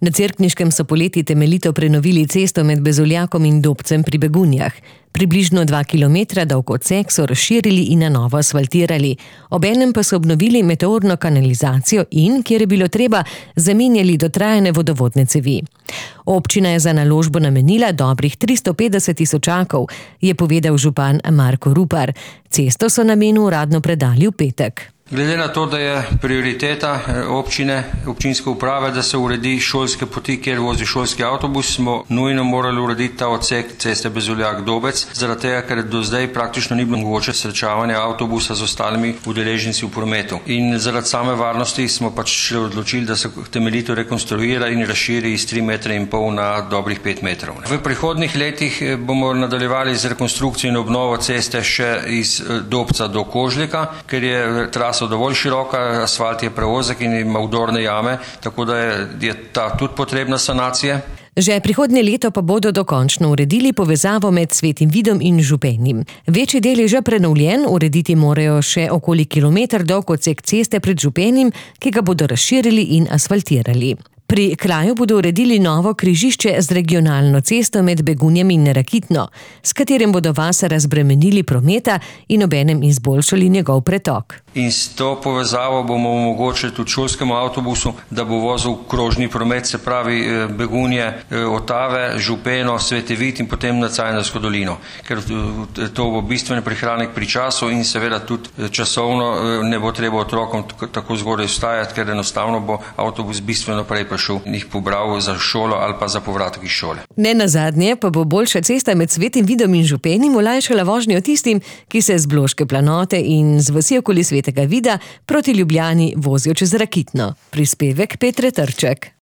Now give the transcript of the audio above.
Na Cerkniškem so poleti temeljito prenovili cesto med Bezuljakom in Dobcem pri Begunjah. Približno 2 kilometra dolg odsek so razširili in na novo asfaltirali. Obenem pa so obnovili meteorno kanalizacijo in, kjer je bilo treba, zamenjali dotrajane vodovodne cevi. Občina je za naložbo namenila dobrih 350 tisočakov, je povedal župan Marko Rupar. Cesto so namenu uradno predali v petek. Glede na to, da je prioriteta občinske uprave, da se uredi šolske poti, kjer vozi šolski avtobus, smo nujno morali urediti ta odsek ceste Bezuljak-Dobec, zaradi tega, ker do zdaj praktično ni bilo mogoče srečavanje avtobusa z ostalimi udeleženci v prometu. In zaradi same varnosti smo pač odločili, da se temeljito rekonstruira in razširi iz 3,5 metra na dobrih 5 metrov. V prihodnjih letih bomo nadaljevali z rekonstrukcijo in obnovo ceste še iz Dobca do Kožlika, ker je trasa dovolj široka, asfalt je preozek in ima vdorne jame, tako da je ta tudi potrebna sanacija. Že prihodnje leto pa bodo dokončno uredili povezavo med Svetim Vidom in Župenim. Večji del je že prenovljen, urediti morajo še okoli kilometer dolg odsek ceste pred Župenim, ki ga bodo razširili in asfaltirali. Pri kraju bodo uredili novo križišče z regionalno cesto med Begunjem in Rakitno, s katerim bodo vas razbremenili prometa in obenem izboljšali njegov pretok. In s to povezavo bomo omogočili tudi šolskemu avtobusu, da bo vozil krožni promet, se pravi Begunje, Otave, Župeno, Sveti Vid in potem na Cajnarsko dolino. Ker to bo bistven prihranek pri času in seveda tudi časovno ne bo treba otrokom tako zgodaj vstajati, ker enostavno bo avtobus bistveno prej prišel in jih pobral za šolo ali pa za povratek iz šole. Ne nazadnje pa bo boljša cesta med Svetim Vidom in Župenim olajšala vožnjo tistim, ki se z Bloške planote in z vasi okoli Svetega Vida proti Ljubljani vozijo čez Rakitno. Prispevek Petre Trček.